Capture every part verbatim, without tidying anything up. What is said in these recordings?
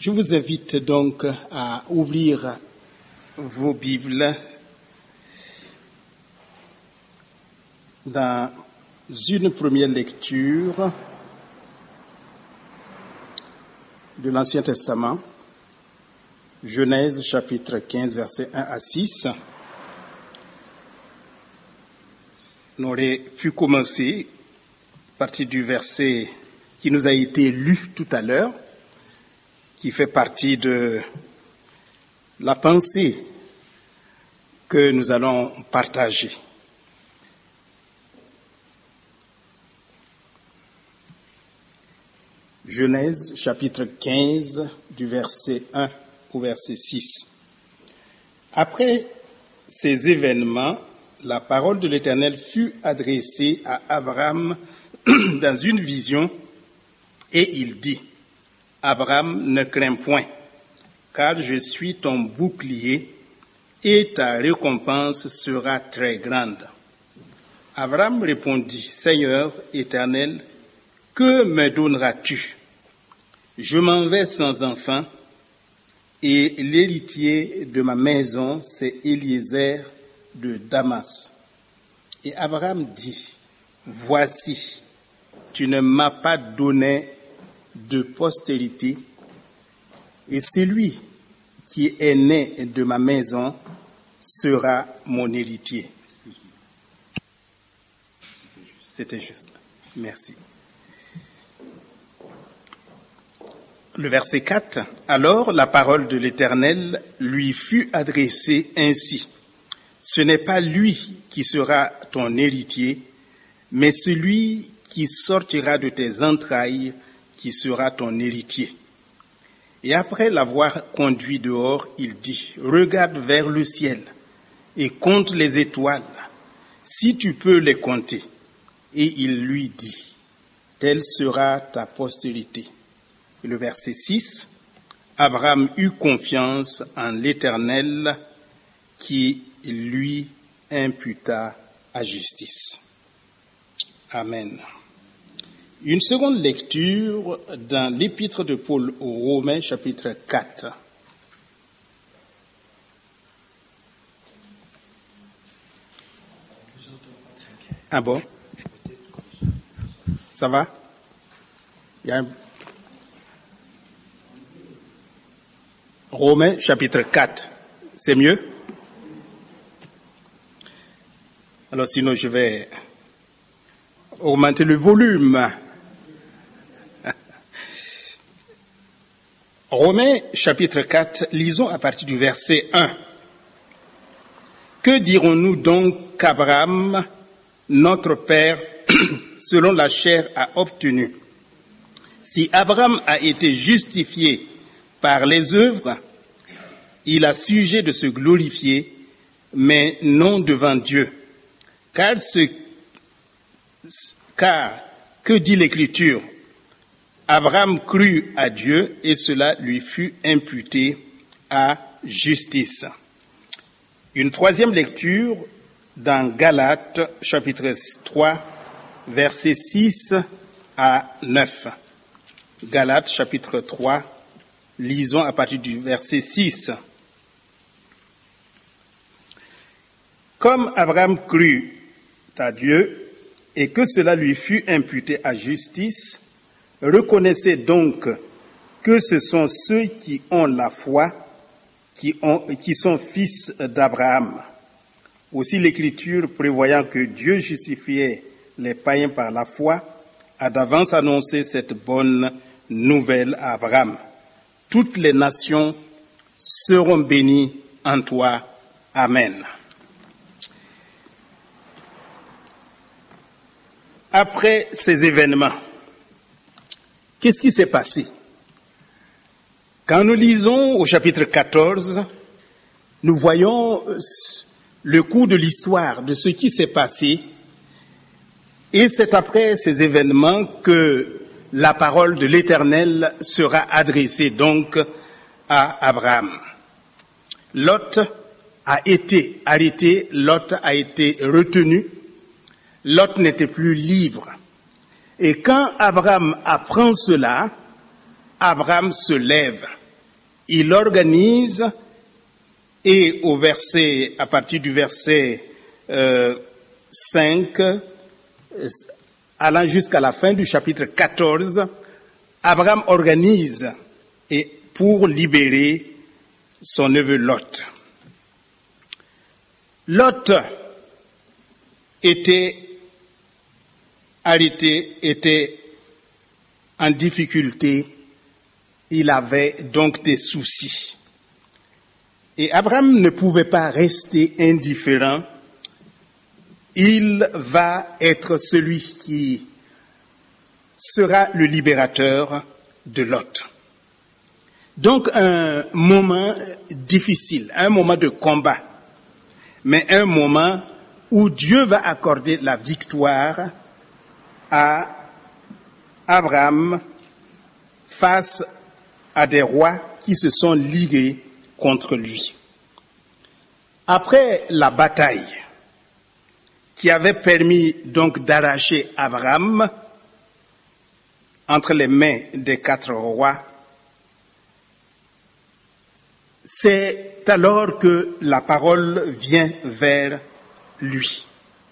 Je vous invite donc à ouvrir vos Bibles dans une première lecture de l'Ancien Testament, Genèse chapitre quinze, versets un à six. On aurait pu commencer à partir du verset qui nous a été lu tout à l'heure, qui fait partie de la pensée que nous allons partager. Genèse chapitre quinze du verset un au verset six. Après ces événements, la parole de l'Éternel fut adressée à Abraham dans une vision et il dit: Abraham, ne crains point, car je suis ton bouclier et ta récompense sera très grande. Abraham répondit: Seigneur éternel, que me donneras-tu? Je m'en vais sans enfant, et l'héritier de ma maison, c'est Eliezer de Damas. Et Abraham dit: Voici, tu ne m'as pas donné de postérité, et celui qui est né de ma maison sera mon héritier. C'était juste. Merci. Le verset quatre. Alors la parole de l'Éternel lui fut adressée ainsi: Ce n'est pas lui qui sera ton héritier, mais celui qui sortira de tes entrailles qui sera ton héritier. Et après l'avoir conduit dehors, il dit: Regarde vers le ciel et compte les étoiles, si tu peux les compter. Et il lui dit: Telle sera ta postérité. Et le verset six, Abraham eut confiance en l'Éternel qui lui imputa à justice. Amen. Une seconde lecture dans l'épître de Paul aux Romains, chapitre quatre. Ah bon? Ça va? Il y a un... Romains, chapitre quatre. C'est mieux? Alors sinon, je vais augmenter le volume. Romains chapitre quatre, lisons à partir du verset un. Que dirons-nous donc qu'Abraham, notre père, selon la chair, a obtenu? Si Abraham a été justifié par les œuvres, il a sujet de se glorifier, mais non devant Dieu. Car ce, car, que dit l'Écriture? Abraham crut à Dieu et cela lui fut imputé à justice. Une troisième lecture dans Galates, chapitre trois, versets six à neuf. Galates, chapitre trois, lisons à partir du verset six. Comme Abraham crut à Dieu et que cela lui fut imputé à justice, reconnaissez donc que ce sont ceux qui ont la foi, qui, ont, qui sont fils d'Abraham. Aussi l'Écriture, prévoyant que Dieu justifiait les païens par la foi, a d'avance annoncé cette bonne nouvelle à Abraham. Toutes les nations seront bénies en toi. Amen. Après ces événements, qu'est-ce qui s'est passé? Quand nous lisons au chapitre quatorze, nous voyons le cours de l'histoire de ce qui s'est passé, et c'est après ces événements que la parole de l'Éternel sera adressée donc à Abraham. Lot a été arrêté, Lot a été retenu, Lot n'était plus libre. Et quand Abraham apprend cela, Abraham se lève il organise, et au verset, à partir du verset euh, cinq, allant jusqu'à la fin du chapitre quatorze, Abraham organise et pour libérer son neveu Lot. Lot était arrêté, était en difficulté, il avait donc des soucis. Et Abraham ne pouvait pas rester indifférent. Il va être celui qui sera le libérateur de Lot. Donc un moment difficile, un moment de combat, mais un moment où Dieu va accorder la victoire à Abraham face à des rois qui se sont ligués contre lui. Après la bataille qui avait permis donc d'arracher Abraham entre les mains des quatre rois, c'est alors que la parole vient vers lui.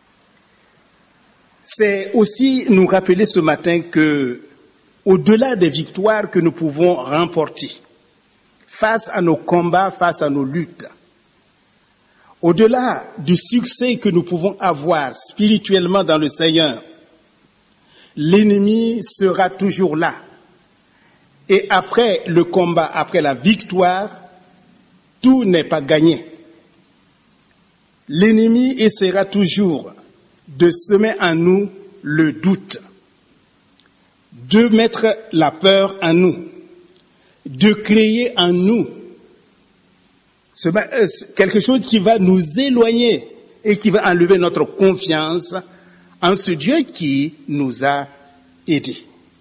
C'est aussi nous rappeler ce matin que, au-delà des victoires que nous pouvons remporter, face à nos combats, face à nos luttes, au-delà du succès que nous pouvons avoir spirituellement dans le Seigneur, l'ennemi sera toujours là. Et après le combat, après la victoire, tout n'est pas gagné. L'ennemi essaiera toujours de semer en nous le doute, de mettre la peur en nous, de créer en nous quelque chose qui va nous éloigner et qui va enlever notre confiance en ce Dieu qui nous a aidés.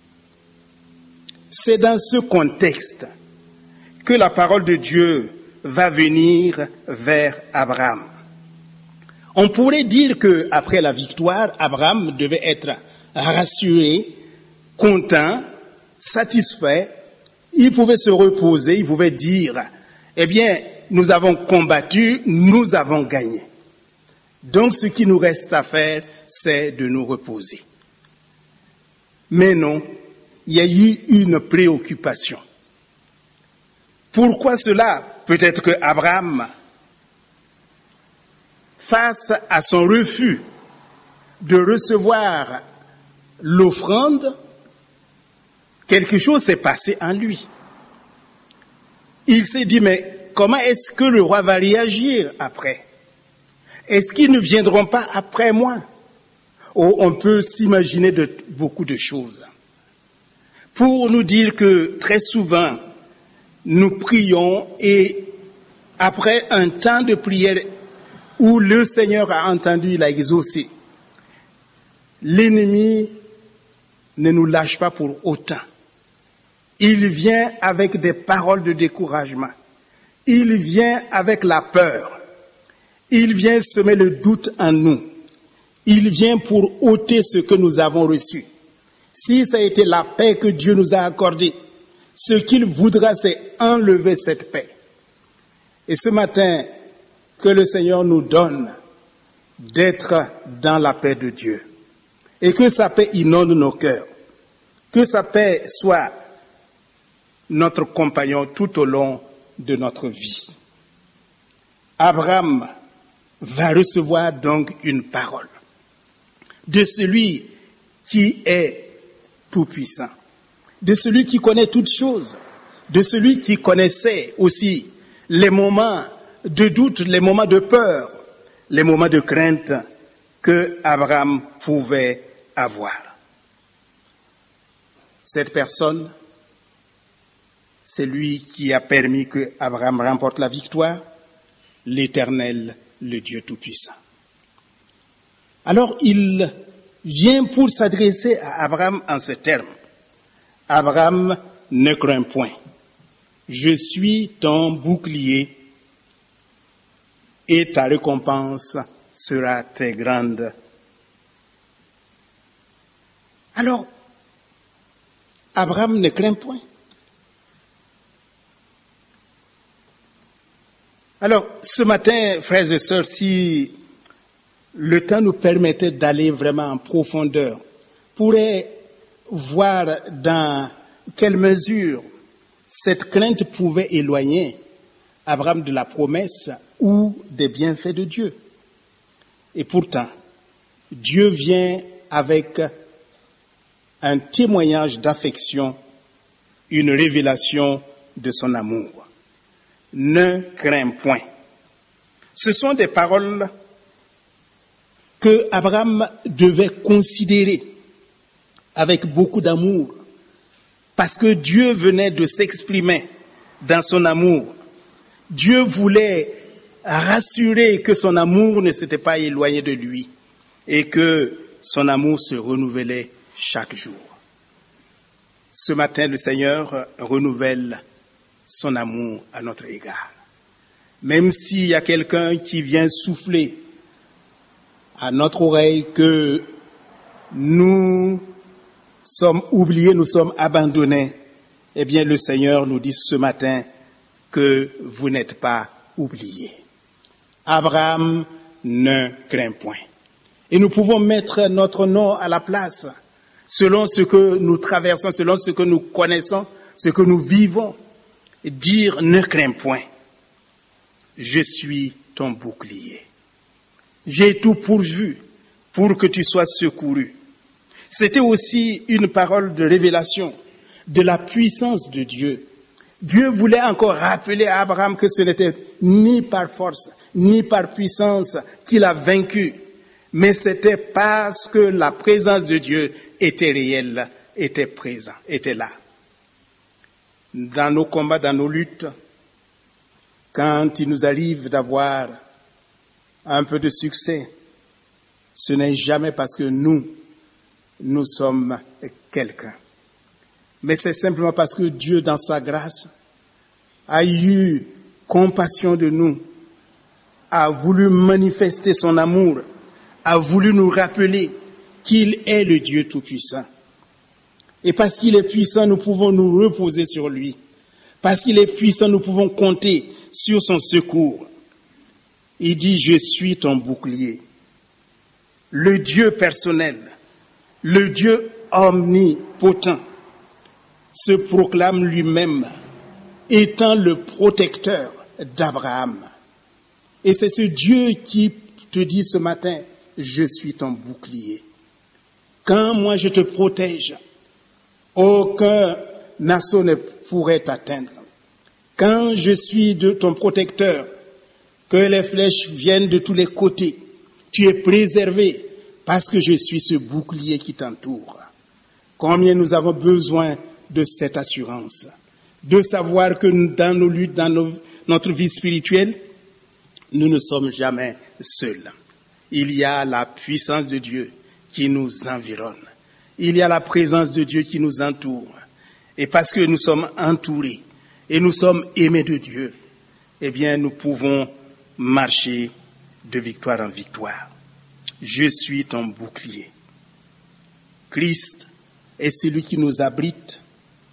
C'est dans ce contexte que la parole de Dieu va venir vers Abraham. On pourrait dire que après la victoire, Abraham devait être rassuré, content, satisfait. Il pouvait se reposer, il pouvait dire, eh bien, nous avons combattu, nous avons gagné. Donc, ce qui nous reste à faire, c'est de nous reposer. Mais non, il y a eu une préoccupation. Pourquoi cela? Peut-être que Abraham, face à son refus de recevoir l'offrande, quelque chose s'est passé en lui. Il s'est dit, mais comment est-ce que le roi va réagir après? Est-ce qu'ils ne viendront pas après moi? Oh, on peut s'imaginer de beaucoup de choses. Pour nous dire que très souvent, nous prions et après un temps de prière où le Seigneur a entendu, il a exaucé, l'ennemi ne nous lâche pas pour autant. Il vient avec des paroles de découragement. Il vient avec la peur. Il vient semer le doute en nous. Il vient pour ôter ce que nous avons reçu. Si ça a été la paix que Dieu nous a accordée, ce qu'il voudra, c'est enlever cette paix. Et ce matin, que le Seigneur nous donne d'être dans la paix de Dieu. Et que sa paix inonde nos cœurs. Que sa paix soit notre compagnon tout au long de notre vie. Abraham va recevoir donc une parole de celui qui est tout-puissant, de celui qui connaît toutes choses, de celui qui connaissait aussi les moments de doute, les moments de peur, les moments de crainte que Abraham pouvait avoir. Cette personne, c'est lui qui a permis que Abraham remporte la victoire, l'Éternel, le Dieu Tout-Puissant. Alors il vient pour s'adresser à Abraham en ces termes. Abraham, ne crains point. Je suis ton bouclier et ta récompense sera très grande. Alors, Abraham ne craint point. Alors, ce matin, frères et sœurs, si le temps nous permettait d'aller vraiment en profondeur, pourrait voir dans quelle mesure cette crainte pouvait éloigner Abraham de la promesse ou des bienfaits de Dieu. Et pourtant, Dieu vient avec un témoignage d'affection, une révélation de son amour. Ne crains point. Ce sont des paroles que Abraham devait considérer avec beaucoup d'amour, parce que Dieu venait de s'exprimer dans son amour. Dieu voulait rassurer que son amour ne s'était pas éloigné de lui et que son amour se renouvelait chaque jour. Ce matin, le Seigneur renouvelle son amour à notre égard. Même s'il y a quelqu'un qui vient souffler à notre oreille que nous sommes oubliés, nous sommes abandonnés, eh bien le Seigneur nous dit ce matin que vous n'êtes pas oubliés. Abraham ne craint point. Et nous pouvons mettre notre nom à la place, selon ce que nous traversons, selon ce que nous connaissons, ce que nous vivons, et dire ne crains point. Je suis ton bouclier. J'ai tout pourvu pour que tu sois secouru. C'était aussi une parole de révélation de la puissance de Dieu. Dieu voulait encore rappeler à Abraham que ce n'était ni par force, ni par puissance qu'il a vaincu, mais c'était parce que la présence de Dieu était réelle, était présente, était là. Dans nos combats, dans nos luttes, quand il nous arrive d'avoir un peu de succès, ce n'est jamais parce que nous, nous sommes quelqu'un. Mais c'est simplement parce que Dieu, dans sa grâce, a eu compassion de nous, a voulu manifester son amour, a voulu nous rappeler qu'il est le Dieu Tout-Puissant. Et parce qu'il est puissant, nous pouvons nous reposer sur lui. Parce qu'il est puissant, nous pouvons compter sur son secours. Il dit, je suis ton bouclier. Le Dieu personnel, le Dieu omnipotent, se proclame lui-même étant le protecteur d'Abraham. Et c'est ce Dieu qui te dit ce matin, je suis ton bouclier. Quand moi je te protège, aucun assaut ne pourrait t'atteindre. Quand je suis de ton protecteur, que les flèches viennent de tous les côtés, tu es préservé parce que je suis ce bouclier qui t'entoure. Combien nous avons besoin de cette assurance, de savoir que dans nos luttes, dans nos, notre vie spirituelle, nous ne sommes jamais seuls. Il y a la puissance de Dieu qui nous environne. Il y a la présence de Dieu qui nous entoure. Et parce que nous sommes entourés et nous sommes aimés de Dieu, eh bien, nous pouvons marcher de victoire en victoire. Je suis ton bouclier. Christ est celui qui nous abrite.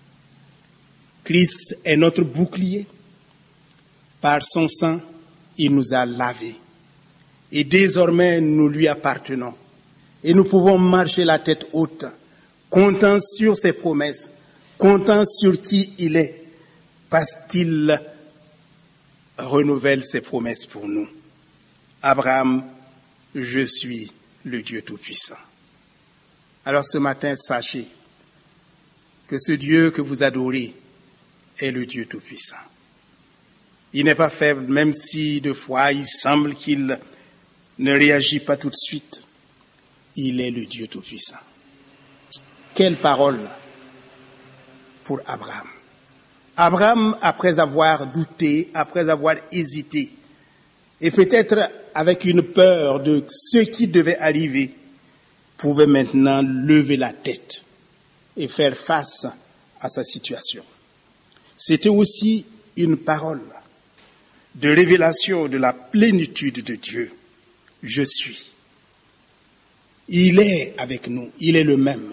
Christ est notre bouclier. Par son sang, il nous a lavés. Et désormais, nous lui appartenons. Et nous pouvons marcher la tête haute, comptant sur ses promesses, comptant sur qui il est, parce qu'il renouvelle ses promesses pour nous. Abraham, je suis le Dieu Tout-Puissant. Alors ce matin, sachez que ce Dieu que vous adorez est le Dieu Tout-Puissant. Il n'est pas faible, même si de fois il semble qu'il ne réagit pas tout de suite. Il est le Dieu Tout-Puissant. Quelle parole pour Abraham. Abraham, après avoir douté, après avoir hésité, et peut-être avec une peur de ce qui devait arriver, pouvait maintenant lever la tête et faire face à sa situation. C'était aussi une parole de révélation de la plénitude de Dieu. Je suis. Il est avec nous, il est le même.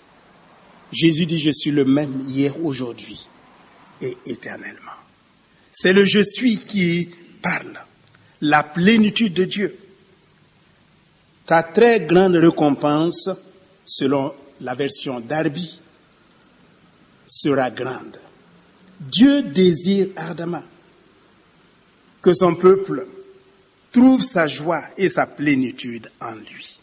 Jésus dit, je suis le même hier, aujourd'hui et éternellement. C'est le « je suis » qui parle, la plénitude de Dieu. Ta très grande récompense, selon la version Darby, sera grande. Dieu désire ardemment que son peuple trouve sa joie et sa plénitude en lui.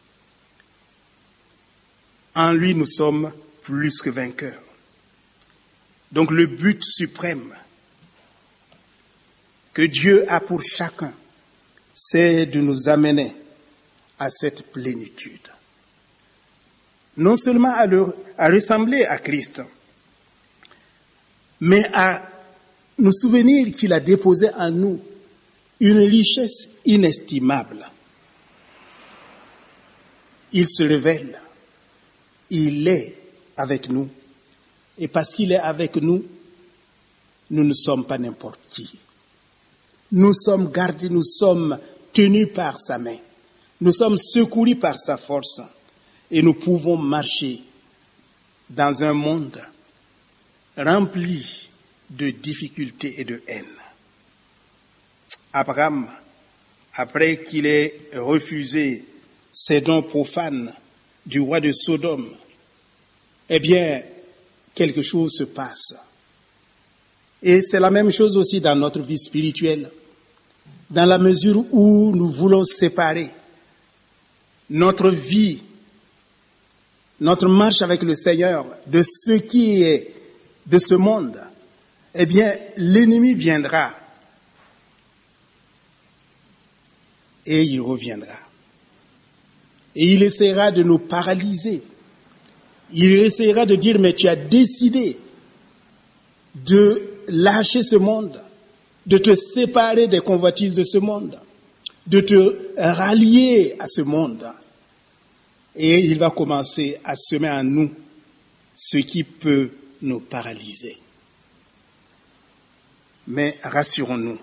En lui, nous sommes plus que vainqueurs. Donc le but suprême que Dieu a pour chacun, c'est de nous amener à cette plénitude. Non seulement à, le, à ressembler à Christ, mais à nous souvenir qu'il a déposé en nous une richesse inestimable. Il se révèle, il est avec nous, et parce qu'il est avec nous, nous ne sommes pas n'importe qui. Nous sommes gardés, nous sommes tenus par sa main, nous sommes secourus par sa force, et nous pouvons marcher dans un monde rempli de difficultés et de haine. Abraham, après qu'il ait refusé ces dons profanes du roi de Sodome, eh bien, quelque chose se passe. Et c'est la même chose aussi dans notre vie spirituelle. Dans la mesure où nous voulons séparer notre vie, notre marche avec le Seigneur de ce qui est de ce monde, eh bien, l'ennemi viendra et il reviendra. Et il essaiera de nous paralyser. Il essaiera de dire, mais tu as décidé de lâcher ce monde, de te séparer des convoitises de ce monde, de te rallier à ce monde. Et il va commencer à semer en nous ce qui peut nous paralyser. Mais rassurons-nous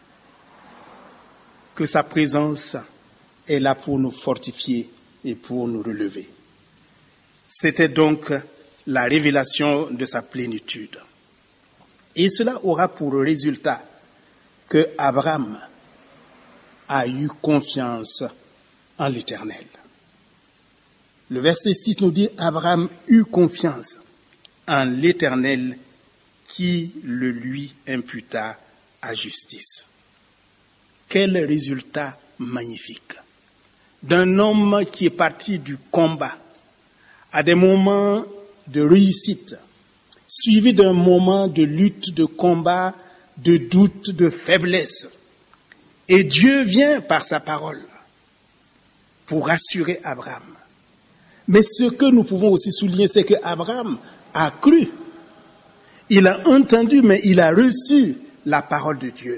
que sa présence est là pour nous fortifier et pour nous relever. C'était donc la révélation de sa plénitude. Et cela aura pour résultat que Abraham a eu confiance en l'Éternel. Le verset six nous dit, Abraham eut confiance en l'Éternel qui le lui imputa à justice. Quel résultat magnifique! D'un homme qui est parti du combat à des moments de réussite, suivi d'un moment de lutte, de combat, de doute, de faiblesse. Et Dieu vient par sa parole pour rassurer Abraham. Mais ce que nous pouvons aussi souligner, c'est que Abraham a cru. Il a entendu, mais il a reçu la parole de Dieu.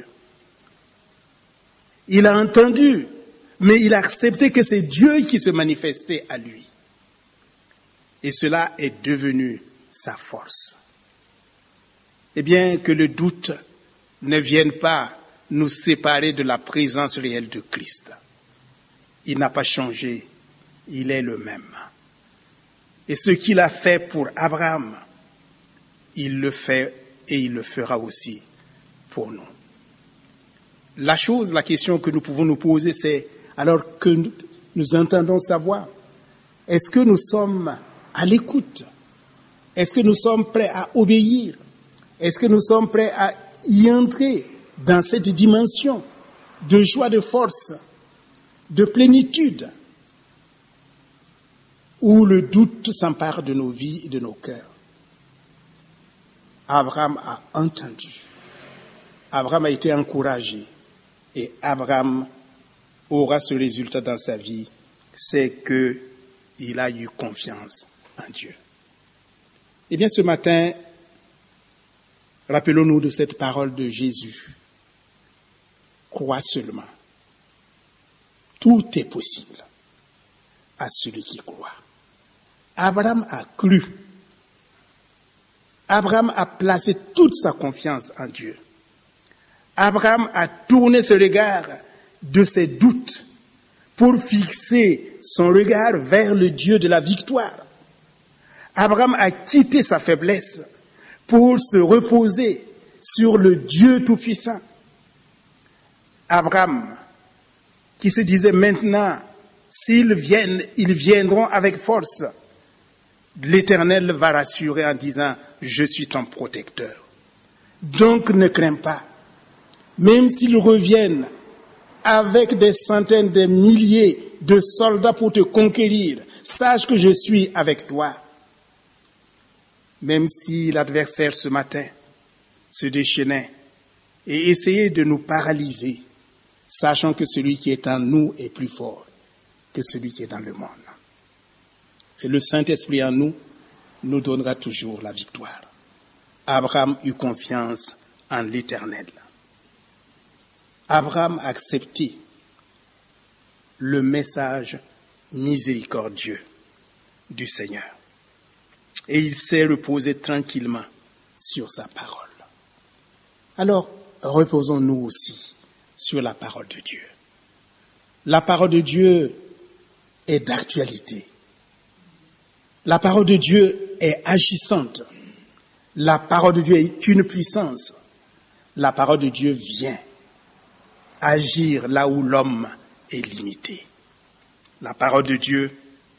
Il a entendu, mais il a accepté que c'est Dieu qui se manifestait à lui. Et cela est devenu sa force. Eh bien, que le doute ne vienne pas nous séparer de la présence réelle de Christ. Il n'a pas changé, il est le même. Et ce qu'il a fait pour Abraham, il le fait et il le fera aussi pour nous. La chose, la question que nous pouvons nous poser, c'est, alors que nous entendons sa voix, est-ce que nous sommes à l'écoute? Est-ce que nous sommes prêts à obéir? Est-ce que nous sommes prêts à y entrer dans cette dimension de joie, de force, de plénitude, où le doute s'empare de nos vies et de nos cœurs? Abraham a entendu. Abraham a été encouragé. Et Abraham aura ce résultat dans sa vie, c'est qu'il a eu confiance en Dieu. Eh bien, ce matin, rappelons-nous de cette parole de Jésus. Crois seulement. Tout est possible à celui qui croit. Abraham a cru. Abraham a placé toute sa confiance en Dieu. Abraham a tourné ce regard de ses doutes pour fixer son regard vers le Dieu de la victoire. Abraham a quitté sa faiblesse pour se reposer sur le Dieu Tout-Puissant. Abraham, qui se disait maintenant, s'ils viennent, ils viendront avec force. L'Éternel va rassurer en disant, je suis ton protecteur. Donc ne crains pas. Même s'ils reviennent avec des centaines de milliers de soldats pour te conquérir, sache que je suis avec toi. Même si l'adversaire ce matin se déchaînait et essayait de nous paralyser, sachant que celui qui est en nous est plus fort que celui qui est dans le monde. Et le Saint-Esprit en nous nous donnera toujours la victoire. Abraham eut confiance en l'Éternel. Abraham a accepté le message miséricordieux du Seigneur. Et il s'est reposé tranquillement sur sa parole. Alors, reposons-nous aussi sur la parole de Dieu. La parole de Dieu est d'actualité. La parole de Dieu est agissante. La parole de Dieu est une puissance. La parole de Dieu vient agir là où l'homme est limité. La parole de Dieu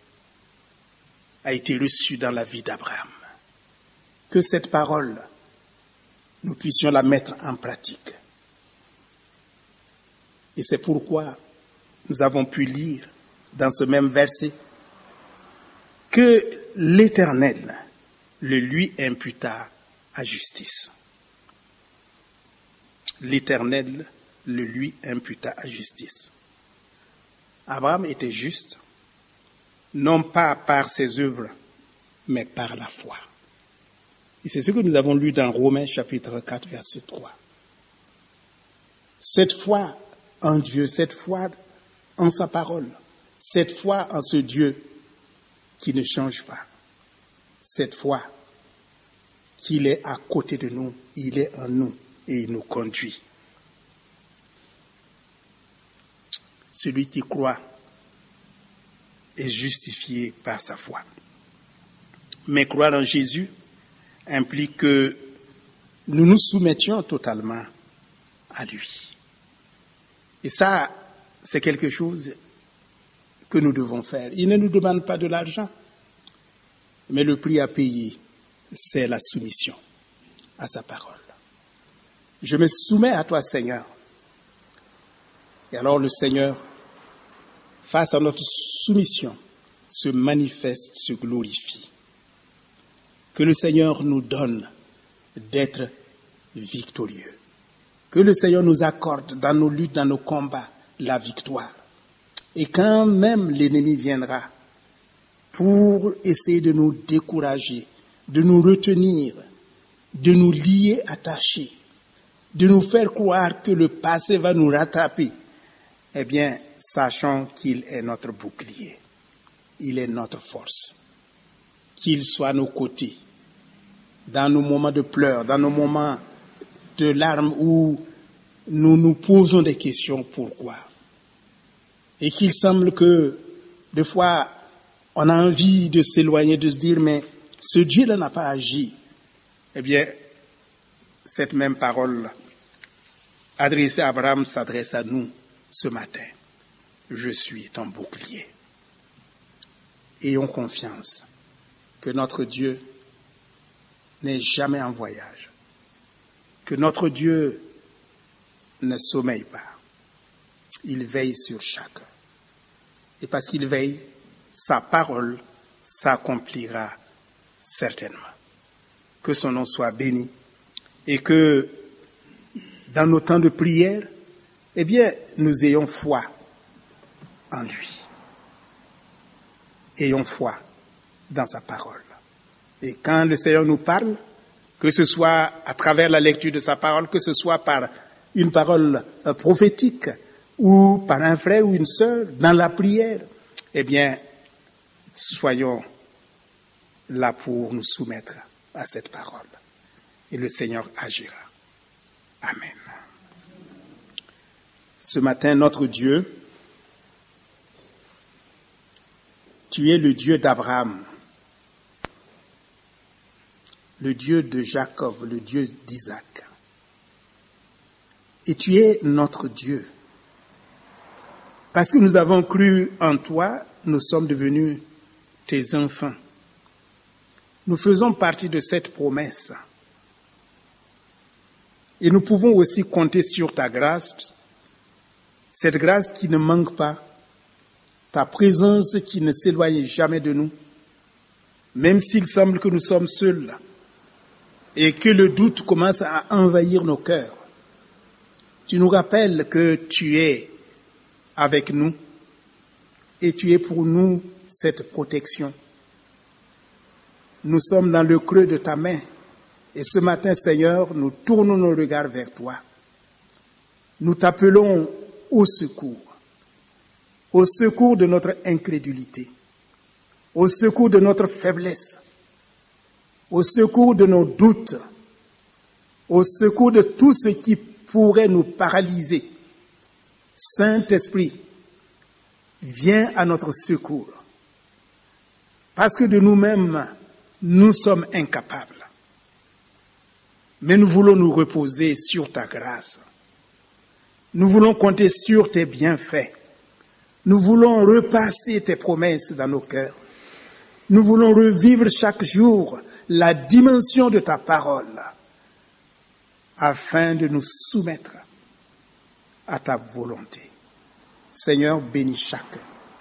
a été reçue dans la vie d'Abraham. Que cette parole, nous puissions la mettre en pratique. Et c'est pourquoi nous avons pu lire dans ce même verset que l'Éternel le lui imputa à justice. L'Éternel le lui imputa à justice. Abraham était juste, non pas par ses œuvres, mais par la foi. Et c'est ce que nous avons lu dans Romains chapitre quatre, verset trois. Cette foi en Dieu, cette foi en sa parole, cette foi en ce Dieu qui ne change pas, cette foi qu'il est à côté de nous, il est en nous et il nous conduit. Celui qui croit est justifié par sa foi. Mais croire en Jésus implique que nous nous soumettions totalement à lui. Et ça, c'est quelque chose que nous devons faire. Il ne nous demande pas de l'argent, mais le prix à payer, c'est la soumission à sa parole. Je me soumets à toi, Seigneur. Et alors le Seigneur, face à notre soumission, se manifeste, se glorifie. Que le Seigneur nous donne d'être victorieux. Que le Seigneur nous accorde dans nos luttes, dans nos combats, la victoire. Et quand même l'ennemi viendra pour essayer de nous décourager, de nous retenir, de nous lier attachés, de nous faire croire que le passé va nous rattraper, eh bien, sachons qu'il est notre bouclier, il est notre force, qu'il soit à nos côtés, dans nos moments de pleurs, dans nos moments de larmes où nous nous posons des questions, pourquoi? Et qu'il semble que, des fois, on a envie de s'éloigner, de se dire, mais ce Dieu-là n'a pas agi. Eh bien, cette même parole adressée à Abraham s'adresse à nous ce matin. Je suis ton bouclier. Ayons confiance que notre Dieu n'est jamais en voyage, que notre Dieu ne sommeille pas. Il veille sur chacun. Et parce qu'il veille, sa parole s'accomplira certainement. Que son nom soit béni et que dans nos temps de prière, eh bien, nous ayons foi en lui. Ayons foi dans sa parole. Et quand le Seigneur nous parle, que ce soit à travers la lecture de sa parole, que ce soit par une parole prophétique ou par un frère ou une sœur, dans la prière, eh bien, soyons là pour nous soumettre à cette parole. Et le Seigneur agira. Amen. Ce matin, notre Dieu, tu es le Dieu d'Abraham, le Dieu de Jacob, le Dieu d'Isaac. Et tu es notre Dieu. Parce que nous avons cru en toi, nous sommes devenus tes enfants. Nous faisons partie de cette promesse. Et nous pouvons aussi compter sur ta grâce, cette grâce qui ne manque pas, ta présence qui ne s'éloigne jamais de nous, même s'il semble que nous sommes seuls et que le doute commence à envahir nos cœurs. Tu nous rappelles que tu es avec nous et tu es pour nous cette protection. Nous sommes dans le creux de ta main et ce matin, Seigneur, nous tournons nos regards vers toi. Nous t'appelons au secours, au secours de notre incrédulité, au secours de notre faiblesse, au secours de nos doutes, au secours de tout ce qui pourrait nous paralyser. Saint-Esprit, viens à notre secours, parce que de nous-mêmes, nous sommes incapables. Mais nous voulons nous reposer sur ta grâce. Nous voulons compter sur tes bienfaits. Nous voulons repasser tes promesses dans nos cœurs. Nous voulons revivre chaque jour la dimension de ta parole afin de nous soumettre à ta volonté. Seigneur, bénis chacun.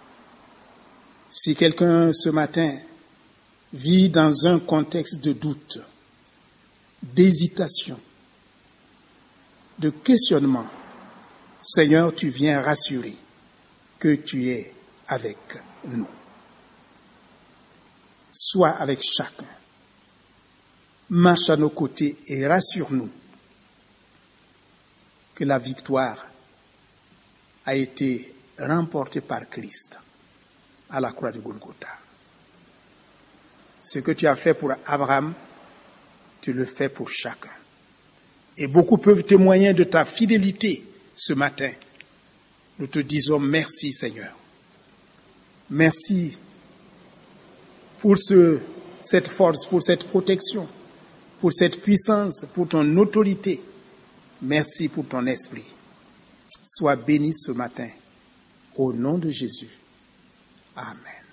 Si quelqu'un ce matin vit dans un contexte de doute, d'hésitation, de questionnement, Seigneur, tu viens rassurer que tu es avec nous. Sois avec chacun. Marche à nos côtés et rassure-nous que la victoire a été remportée par Christ à la croix de Golgotha. Ce que tu as fait pour Abraham, tu le fais pour chacun. Et beaucoup peuvent témoigner de ta fidélité ce matin. Nous te disons merci, Seigneur. Merci pour ce, cette force, pour cette protection, pour cette puissance, pour ton autorité. Merci pour ton esprit. Sois béni ce matin. Au nom de Jésus. Amen.